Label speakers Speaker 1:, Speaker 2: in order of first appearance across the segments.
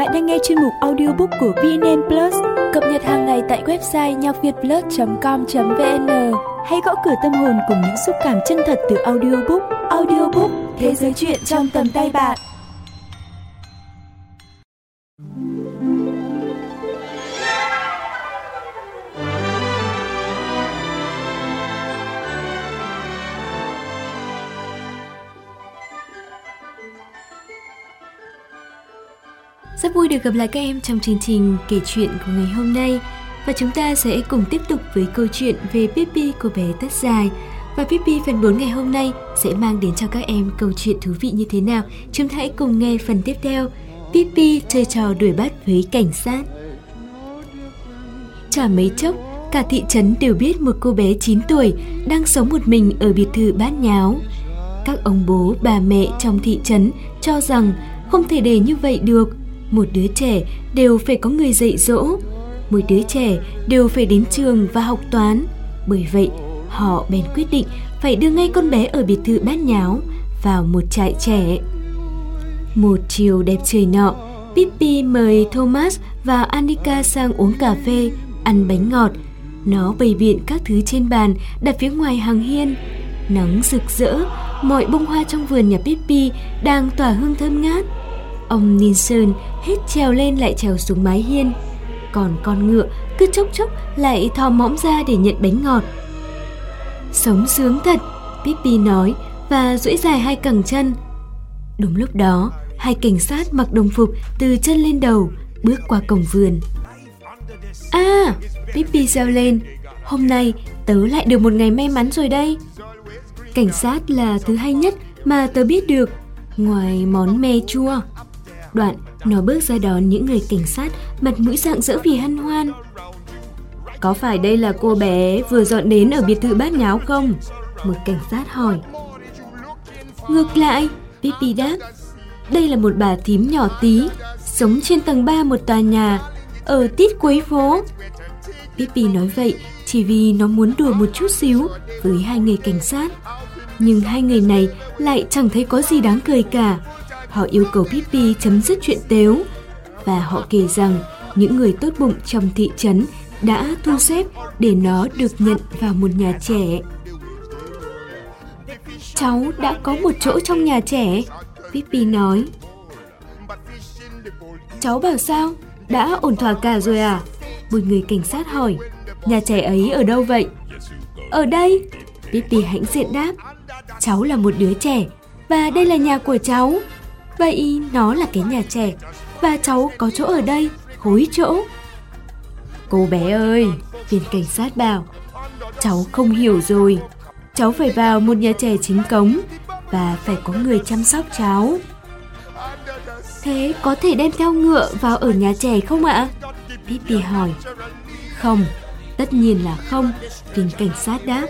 Speaker 1: Bạn đang nghe chuyên mục audiobook của VNN Plus, cập nhật hàng ngày tại website nhacvietplus.com.vn. Hãy gõ cửa tâm hồn cùng những xúc cảm chân thật từ audiobook. Audiobook, thế giới truyện trong tầm tay bạn.
Speaker 2: Rất vui được gặp lại các em trong chương trình kể chuyện của ngày hôm nay. Và chúng ta sẽ cùng tiếp tục với câu chuyện về Pippi cô bé tóc dài. Và Pippi phần 4 ngày hôm nay sẽ mang đến cho các em câu chuyện thú vị như thế nào. Chúng ta hãy cùng nghe phần tiếp theo. Pippi chơi trò đuổi bắt với cảnh sát. Chả mấy chốc, cả thị trấn đều biết một cô bé 9 tuổi đang sống một mình ở biệt thự bát nháo. Các ông bố, bà mẹ trong thị trấn cho rằng không thể để như vậy được. Một đứa trẻ đều phải có người dạy dỗ, mỗi đứa trẻ đều phải đến trường và học toán. Bởi vậy, họ bèn quyết định phải đưa ngay con bé ở biệt thự bát nháo vào một trại trẻ. Một chiều đẹp trời nọ, Pippi mời Thomas và Annika sang uống cà phê, ăn bánh ngọt. Nó bày biện các thứ trên bàn đặt phía ngoài hàng hiên. Nắng rực rỡ, mọi bông hoa trong vườn nhà Pippi đang tỏa hương thơm ngát. Ông Nilsson hết trèo lên lại trèo xuống mái hiên, còn con ngựa cứ chốc chốc lại thò mõm ra để nhận bánh ngọt. Sống sướng thật, Pippi nói và duỗi dài hai cẳng chân. Đúng lúc đó, hai cảnh sát mặc đồng phục từ chân lên đầu bước qua cổng vườn. À, Pippi reo lên, hôm nay tớ lại được một ngày may mắn rồi đây. Cảnh sát là thứ hay nhất mà tớ biết được, ngoài món me chua. Đoạn, nó bước ra đón những người cảnh sát, mặt mũi rạng rỡ vì hân hoan. Có phải đây là cô bé vừa dọn đến ở biệt thự bát nháo không? Một cảnh sát hỏi. Ngược lại, Pippi đáp. Đây là một bà thím nhỏ tí, sống trên tầng 3 một tòa nhà, ở tít cuối phố. Pippi nói vậy chỉ vì nó muốn đùa một chút xíu với hai người cảnh sát. Nhưng hai người này lại chẳng thấy có gì đáng cười cả. Họ yêu cầu Pippi chấm dứt chuyện tếu, và họ kể rằng những người tốt bụng trong thị trấn đã thu xếp để nó được nhận vào một nhà trẻ. Cháu đã có một chỗ trong nhà trẻ, Pippi nói. Cháu bảo sao? Đã ổn thỏa cả rồi à? Một người cảnh sát hỏi. Nhà trẻ ấy ở đâu vậy? Ở đây, Pippi hãnh diện đáp. Cháu là một đứa trẻ, và đây là nhà của cháu. Vậy nó là cái nhà trẻ, và cháu có chỗ ở đây, khối chỗ. Cô bé ơi, viên cảnh sát bảo, cháu không hiểu rồi. Cháu phải vào một nhà trẻ chính cống, và phải có người chăm sóc cháu. Thế có thể đem theo ngựa vào ở nhà trẻ không ạ? Pippi hỏi. Không, tất nhiên là không, viên cảnh sát đáp.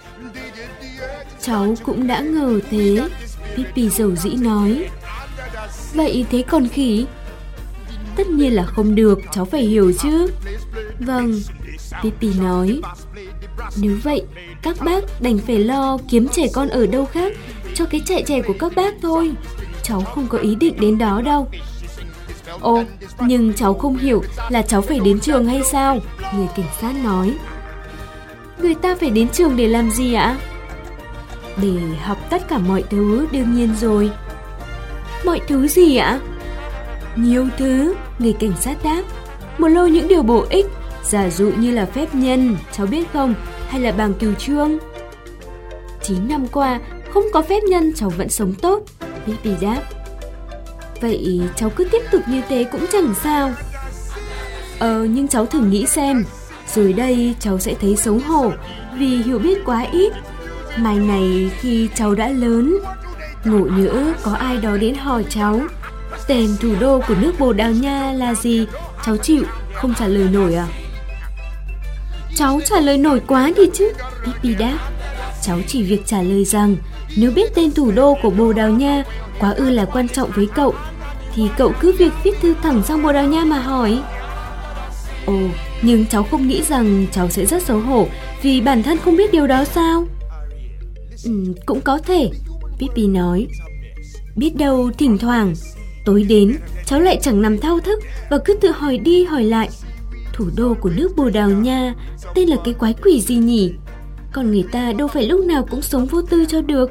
Speaker 2: Cháu cũng đã ngờ thế, Pippi dầu dĩ nói. Vậy thế còn khỉ? Tất nhiên là không được, cháu phải hiểu chứ. Vâng, Pippi nói. Nếu vậy, các bác đành phải lo kiếm trẻ con ở đâu khác cho cái trại trẻ của các bác thôi. Cháu không có ý định đến đó đâu. Ồ, nhưng cháu không hiểu là cháu phải đến trường hay sao? Người cảnh sát nói. Người ta phải đến trường để làm gì ạ? Để học tất cả mọi thứ, đương nhiên rồi. Mọi thứ gì ạ? Nhiều thứ, người cảnh sát đáp. Một lô những điều bổ ích, giả dụ như là phép nhân, cháu biết không? Hay là bảng cửu chương. 9 năm qua, không có phép nhân cháu vẫn sống tốt, Pippi đáp. Vậy cháu cứ tiếp tục như thế cũng chẳng sao. Nhưng cháu thử nghĩ xem, rồi đây cháu sẽ thấy xấu hổ vì hiểu biết quá ít. Mai này khi cháu đã lớn, ngộ nhỡ có ai đó đến hỏi cháu tên thủ đô của nước Bồ Đào Nha là gì, cháu chịu không trả lời nổi à? Cháu trả lời nổi quá đi chứ, Pippi đáp. Cháu chỉ việc trả lời rằng nếu biết tên thủ đô của Bồ Đào Nha quá ư là quan trọng với cậu, thì cậu cứ việc viết thư thẳng sang Bồ Đào Nha mà hỏi. Ồ, nhưng cháu không nghĩ rằng cháu sẽ rất xấu hổ vì bản thân không biết điều đó sao? Cũng có thể, Pippi nói. Biết đâu thỉnh thoảng Tối đến, cháu lại chẳng nằm thao thức và cứ tự hỏi đi hỏi lại, thủ đô của nước Bồ Đào Nha tên là cái quái quỷ gì nhỉ? Còn người ta đâu phải lúc nào cũng sống vô tư cho được.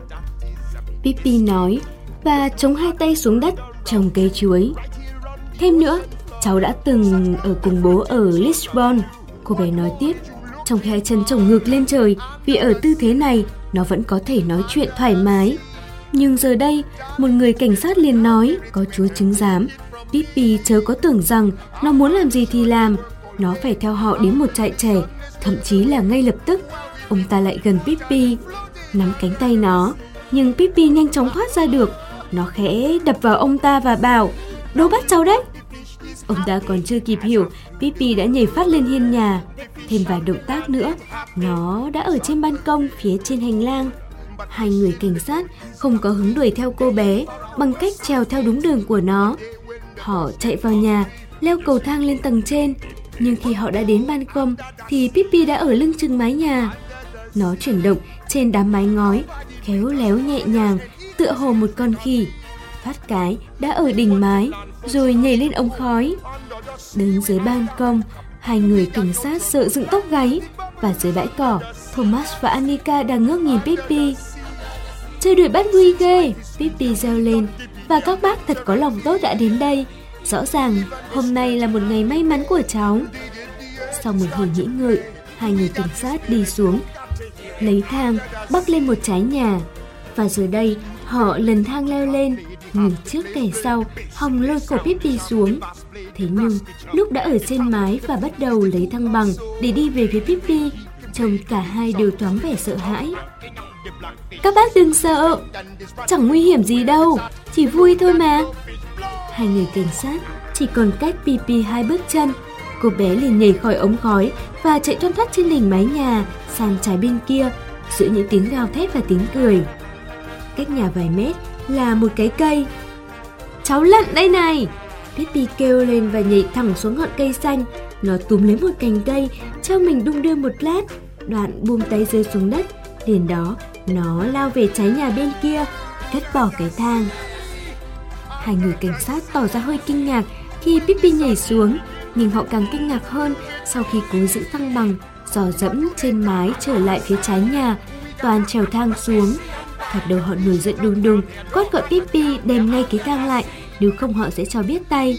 Speaker 2: Pippi nói và chống hai tay xuống đất trồng cây chuối. Thêm nữa, cháu đã từng ở cùng bố ở Lisbon, cô bé nói tiếp, trong khi hai chân chồng ngược lên trời, vì ở tư thế này nó vẫn có thể nói chuyện thoải mái. Nhưng giờ đây, một người cảnh sát liền nói, có chúa chứng giám, Pippi chớ có tưởng rằng nó muốn làm gì thì làm, nó phải theo họ đến một trại trẻ, thậm chí là ngay lập tức. Ông ta lại gần Pippi, nắm cánh tay nó, nhưng Pippi nhanh chóng thoát ra được. Nó khẽ đập vào ông ta và bảo, đồ bắt cháu đấy. Ông ta còn chưa kịp hiểu, Pippi đã nhảy phát lên hiên nhà. Thêm vài động tác nữa, nó đã ở trên ban công phía trên hành lang. Hai người cảnh sát không có hứng đuổi theo cô bé bằng cách trèo theo đúng đường của nó. Họ chạy vào nhà, leo cầu thang lên tầng trên. Nhưng khi họ đã đến ban công thì Pippi đã ở lưng chừng mái nhà. Nó chuyển động trên đám mái ngói, khéo léo nhẹ nhàng, tựa hồ một con khỉ. Phát cái đã ở đỉnh mái, rồi nhảy lên ống khói. Đứng dưới ban công, hai người cảnh sát sợ dựng tóc gáy. Và dưới bãi cỏ, Thomas và Annika đang ngước nhìn Pippi. Chơi đuổi bắt vui ghê, Pippi reo lên. Và các bác thật có lòng tốt đã đến đây. Rõ ràng hôm nay là một ngày may mắn của cháu. Sau một hồi nghĩ ngợi, hai người cảnh sát đi xuống, lấy thang bắc lên một trái nhà. Và giờ đây họ lần thang leo lên, người trước kẻ sau hòng lôi cổ Pippi xuống. Thế nhưng lúc đã ở trên mái và bắt đầu lấy thăng bằng để đi về phía Pippi, trông cả hai đều thoáng vẻ sợ hãi. Các bác đừng sợ, chẳng nguy hiểm gì đâu, chỉ vui thôi mà. Hai người cảnh sát chỉ còn cách Pippi 2 bước chân. Cô bé liền nhảy khỏi ống khói và chạy thoăn thoắt trên đỉnh mái nhà sang trái bên kia, giữa những tiếng gào thét và tiếng cười. Cách nhà vài mét là một cái cây. Cháu lận đây này! Pippi kêu lên và nhảy thẳng xuống ngọn cây xanh. Nó túm lấy một cành cây, treo mình đung đưa một lát, đoạn buông tay rơi xuống đất. Liền đó nó lao về trái nhà bên kia, cất bỏ cái thang. Hai người cảnh sát tỏ ra hơi kinh ngạc khi Pippi nhảy xuống, nhưng họ càng kinh ngạc hơn sau khi cố giữ thăng bằng, dò dẫm trên mái trở lại phía trái nhà, toàn trèo thang xuống. Thoạt đầu họ nổi giận đùng đùng, quát gọi Pippi đem ngay cái thang lại, nếu không họ sẽ cho biết tay.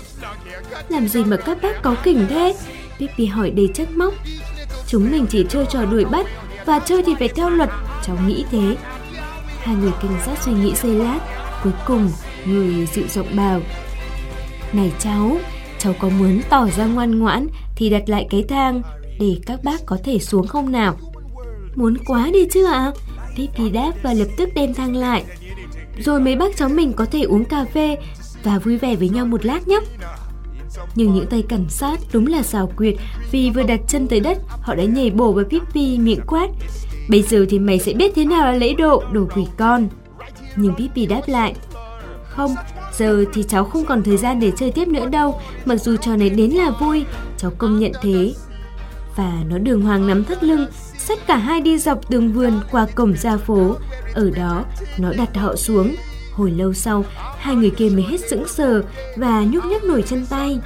Speaker 2: Làm gì mà các bác cáu kỉnh thế? Pippi hỏi đầy trách móc. Chúng mình chỉ chơi trò đuổi bắt, và chơi thì phải theo luật, cháu nghĩ thế. Hai người cảnh sát suy nghĩ giây lát, cuối cùng người dịu giọng bảo, này cháu có muốn tỏ ra ngoan ngoãn thì đặt lại cái thang để các bác có thể xuống không nào? Muốn quá đi chứ ạ? Pippi đáp và lập tức đem thang lại. Rồi mấy bác cháu mình có thể uống cà phê và vui vẻ với nhau một lát nhé. Nhưng những tay cảnh sát đúng là xảo quyệt, vì vừa đặt chân tới đất họ đã nhảy bổ vào Pippi, miệng quát, bây giờ thì mày sẽ biết thế nào là lễ độ, đồ quỷ con. Nhưng Pippi đáp lại, không, giờ thì cháu không còn thời gian để chơi tiếp nữa đâu, mặc dù trò này đến là vui, cháu công nhận thế. Và nó đường hoàng nắm thắt lưng, xách cả hai đi dọc tường vườn qua cổng ra phố. Ở đó nó đặt họ xuống. Hồi lâu sau, hai người kia mới hết sững sờ và nhúc nhích nổi chân tay.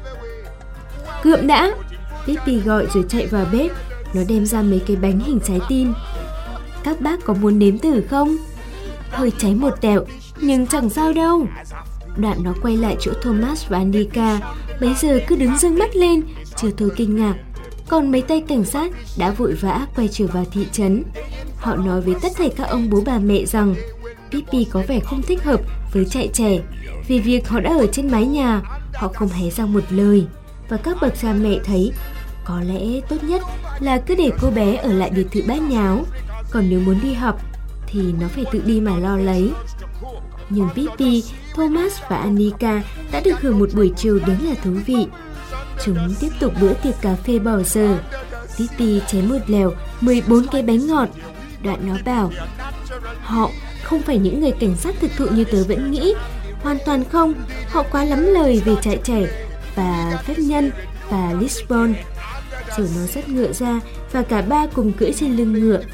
Speaker 2: Cượm đã! Pippi gọi rồi chạy vào bếp. Nó đem ra mấy cái bánh hình trái tim. Các bác có muốn nếm thử không? Hơi cháy một tẹo, nhưng chẳng sao đâu. Đoạn nó quay lại chỗ Thomas và Annika, bấy giờ cứ đứng giương mắt lên, chưa thôi kinh ngạc. Còn mấy tay cảnh sát đã vội vã quay trở vào thị trấn. Họ nói với tất thảy các ông bố bà mẹ rằng Pippi có vẻ không thích hợp với trại trẻ. Vì việc họ đã ở trên mái nhà, họ không hé ra một lời. Và các bậc cha mẹ thấy có lẽ tốt nhất là cứ để cô bé ở lại biệt thự bát nháo. Còn nếu muốn đi học thì nó phải tự đi mà lo lấy. Nhưng Pippi, Thomas và Annika đã được hưởng một buổi chiều đến là thú vị. Chúng tiếp tục bữa tiệc cà phê bỏ giờ. Pippi chém một lèo 14 cái bánh ngọt. Đoạn nó bảo, họ không phải những người cảnh sát thực thụ như tớ vẫn nghĩ. Hoàn toàn không, họ quá lắm lời về trại trẻ và phép nhân và Lisbon. Rồi nó dắt ngựa ra và cả ba cùng cưỡi trên lưng ngựa.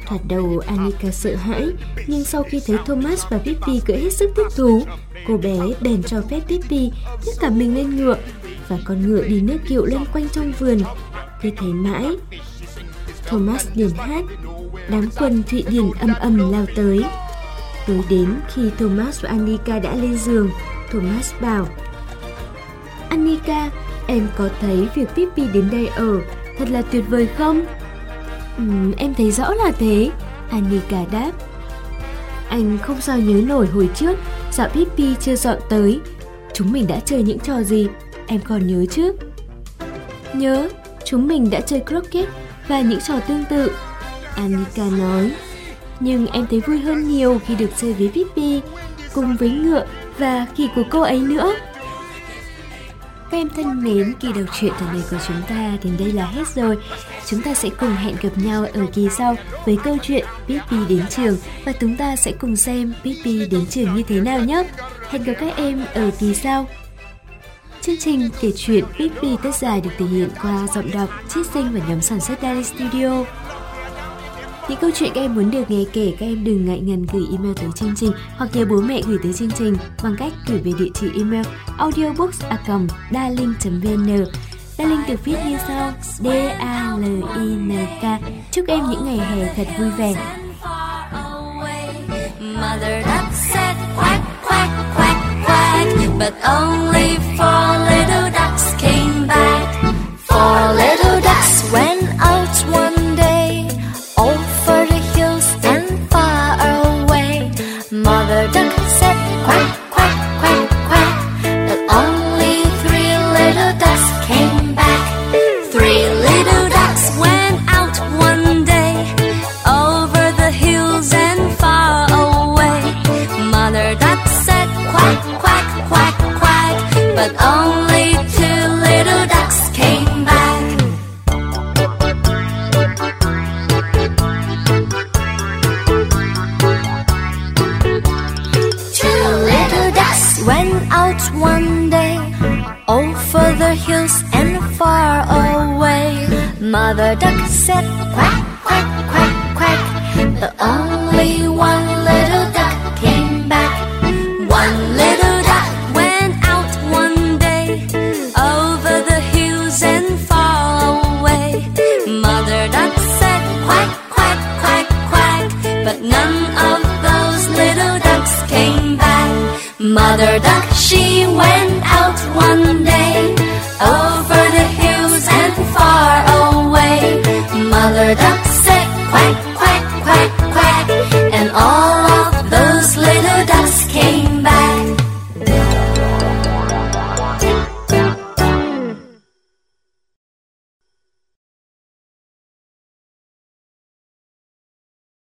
Speaker 2: Thoạt đầu Annika sợ hãi, nhưng sau khi thấy Thomas và Pippi cưỡi hết sức thích thú, cô bé bèn cho phép Pippi nhấc cả mình lên ngựa, và con ngựa đi nước kiệu lên quanh trong vườn. Cứ thế mãi, Thomas liền hát, đám quân Thụy Điển ầm ầm lao tới. Tối đến, khi Thomas và Annika đã lên giường, Thomas bảo: Annika, em có thấy việc Pippi đến đây ở thật là tuyệt vời không? Em thấy rõ là thế, Annika đáp. Anh không sao nhớ nổi hồi trước, dạo Pippi chưa dọn tới, chúng mình đã chơi những trò gì, em còn nhớ chứ? Nhớ, chúng mình đã chơi croquet và những trò tương tự, Annika nói. Nhưng em thấy vui hơn nhiều khi được chơi với Pippi, cùng với ngựa và khỉ của cô ấy nữa. Các em thân mến, kỳ đọc truyện tuần này của chúng ta đến đây là hết rồi. Chúng ta sẽ cùng hẹn gặp nhau ở kỳ sau với câu chuyện Pippi đến trường, và chúng ta sẽ cùng xem Pippi đến trường như thế nào nhé. Hẹn gặp các em ở kỳ sau. Chương trình kể chuyện Pippi Tất Dài được thể hiện qua giọng đọc Chiết Sinh và nhóm sản xuất Daily Studio. Những câu chuyện các em muốn được nghe kể, các em đừng ngại ngần gửi email tới chương trình hoặc nhờ bố mẹ gửi tới chương trình bằng cách gửi về địa chỉ email audiobooks@darling.vn. Darling được viết như sau: D-A-L-I-N-K. Chúc em những ngày hè thật vui vẻ.
Speaker 3: Mother duck said quack, quack, quack, quack, but only four little ducks came back. Four little ducks went out one day, over the hills and far away. Mother duck said quack, quack, quack, quack, but only three little ducks came back. Three little ducks went out one day, over the hills and far away. Mother duck said quack, quack, quack, quack, but only two little ducks came back. Two little ducks went out one day, over the hills and far away. Mother duck said quack, quack, quack, quack, but only one little duck came back. One little duck went out one day, over the hills and far away. Mother duck said quack, quack, quack, quack, but none of those little ducks came back. Mother duck, she went out one day, over the hills and far away. Mother duck said quack,